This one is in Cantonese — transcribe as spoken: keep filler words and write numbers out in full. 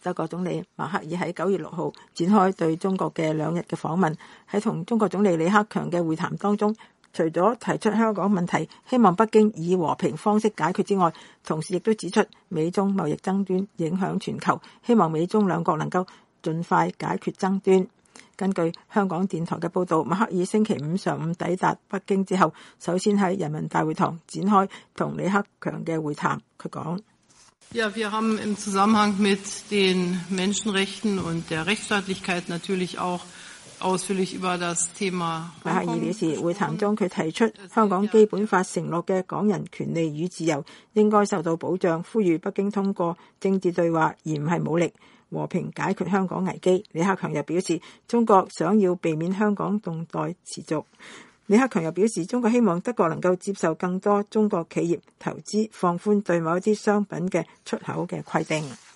德國總理默克爾喺九月六號展開對中國嘅兩日嘅訪問，喺同中國總理李克強嘅會談當中，除咗提出香港問題希望北京以和平方式解決之外，同時亦都指出美中貿易爭端影響全球，希望美中兩國能夠盡快解決爭端。根據香港電台嘅報導，默克爾星期五上午抵達北京之後，首先喺人民大會堂展開同李克強嘅會談。佢講： Ja, wir haben im Zusammenhang mit den Menschenrechten und der Rechtsstaatlichkeit natürlich auch ausführlich über das Thema。默克爾表示，會談中佢提出香港基本法承諾嘅港人權利與自由應該受到保障，呼籲北京通過政治對話而唔係武力，和平解決香港危機。李克強又表示，中國想要避免香港動盪持續。李克強又表示，中國希望德國能夠接受更多中國企業投資，放寬對某一啲商品嘅出口嘅規定。